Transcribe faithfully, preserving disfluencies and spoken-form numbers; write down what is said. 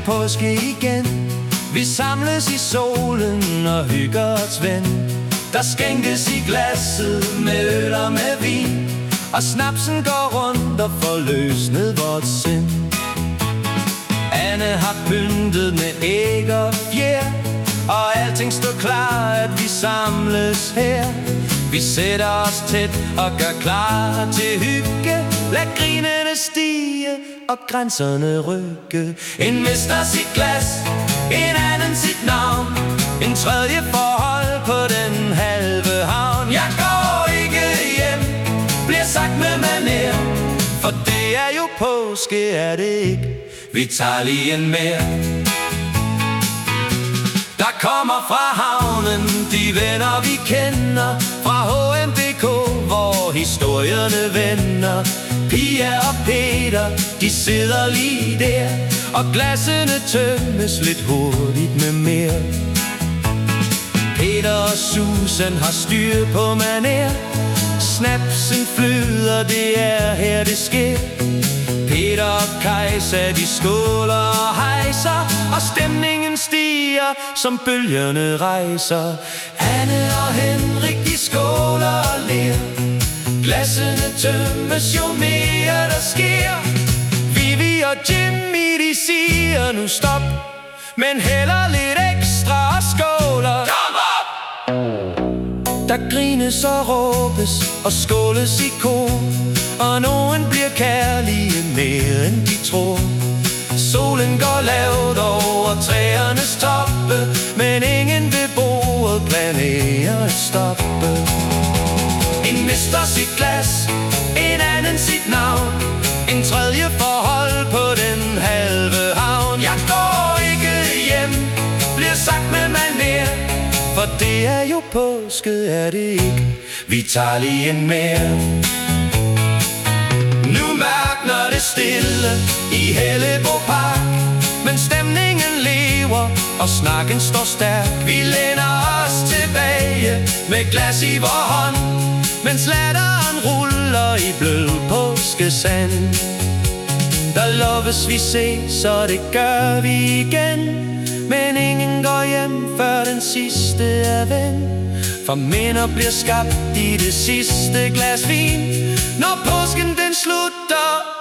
påske igen. Vi samles i solen og hygger os ven. Der skænkes i glasset med øl og med vin, og snapsen går rundt og får løsnet vort sind. Anne har pyntet med æg og fjer, og alting står klar, at vi samles her. Vi sætter os tæt og gør klar til hygge. Lad grinene stige og grænserne rykke. En mister sit glas, en anden sit navn, en tredje forhold på den halve havn. Jeg går ikke hjem, bliver sagt med manér, for det er jo påske, er det ikke? Vi tager lige en mere. Der kommer fra havnen de venner vi kender, fra H M B K, hvor historierne vender. Pia og Peter, de sidder lige der, og glassene tømmes lidt hurtigt med mere. Peter og Susan har styr på manér. Snapsen flyder, det er her det sker. Peter og Kajsa, de skåler og hejser, og stemningen stiger, som bølgerne rejser. Anne og Henrik, de skåler og ler. Glassene tømmes, jo mere der sker. Vivi og Jimmy, de siger nu stop, men hælder lidt ekstra og skåler. Kom op! Der grines og råbes og skåles i kor, og nogen bliver kærlige mere end de tror. Solen går lavt over træernes toppe, men ingen ved bordet planerer at stoppe. En mister sit glas, en anden sit navn, en tredje forhold på den halve havn. Jeg går ikke hjem, bliver sagt med manér, for det er jo påske, er det ikke? Vi tager lige en mere. Nu mørkner det stille i Hellebo Park, men stemningen lever, og snakken står stærk. Vi læner os tilbage med glas i vor hånd, mens latteren ruller i blød påskesand. Der loves vi ses, og det gør vi igen, men ingen går hjem, før den sidste er ven. For minder bliver skabt i det sidste glas vin, når påsken den slutter.